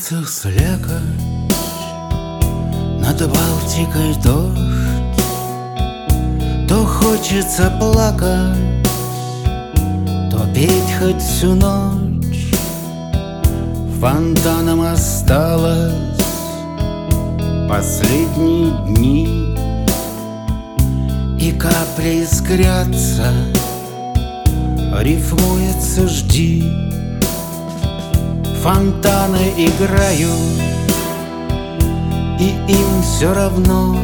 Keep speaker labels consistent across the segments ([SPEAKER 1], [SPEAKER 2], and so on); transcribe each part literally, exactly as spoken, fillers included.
[SPEAKER 1] улицах слякоть, над Балтикой дождь. То хочется плакать, то петь хоть всю ночь. Фонтаном осталось последние дни, и капли искрятся, рифмуется «жди». Фонтаны играют, и им все равно,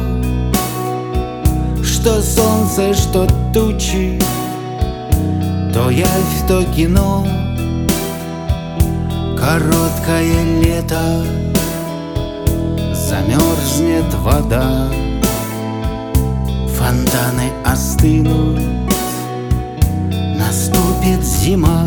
[SPEAKER 1] что солнце, что тучи, то явь, то кино. Короткое лето, замерзнет вода, фонтаны остынут, наступит зима.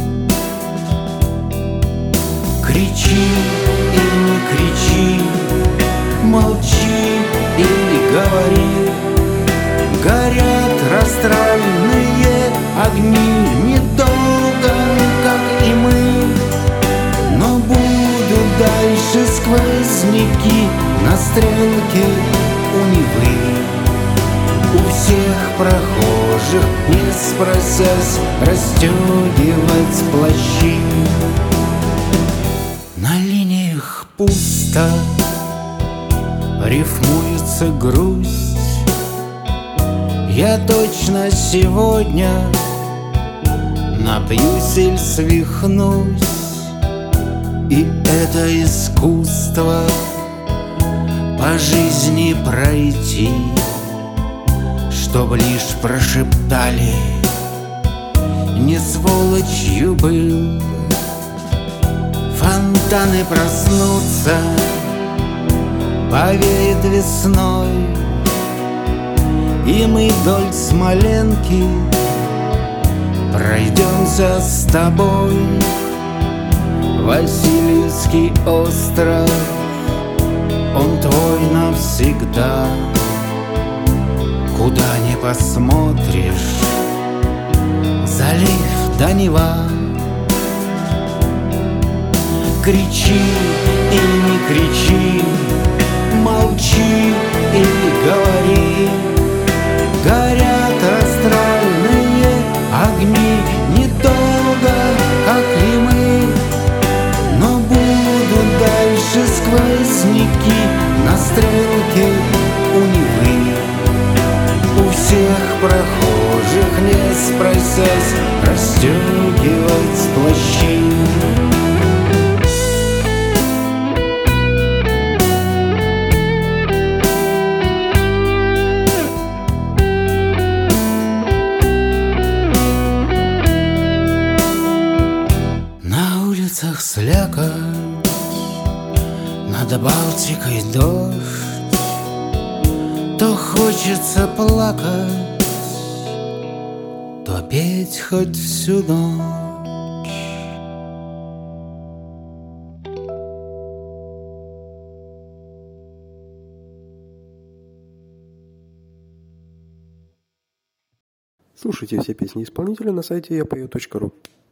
[SPEAKER 1] Кричи и не кричи, молчи или говори. Горят расстроенные огни, недолго, как и мы, но будут дальше сквозняки на стрелке у Невы. У всех прохожих, не спросясь, расстегивать плащи. На линиях пусто, рифмуется грусть. Я точно сегодня напьюсь или свихнусь. И это искусство по жизни пройти, чтоб лишь прошептали: не сволочью был. Фонтаны проснутся, повеет весной, и мы вдоль Смоленки пройдемся с тобой. Васильевский остров, он твой навсегда. Куда ни посмотришь, залив да Нева. Кричи и не кричи, молчи или говори. Горят расстроенные огни, недолго, как и мы, но будут дальше сквозняки на стрелке у Невы. У всех прохожих, не спросясь, расстегивать плащи. Слякоть, над Балтикой дождь. То хочется плакать, то петь хоть всю ночь.
[SPEAKER 2] Слушайте все песни исполнителя на сайте я пою точка ру.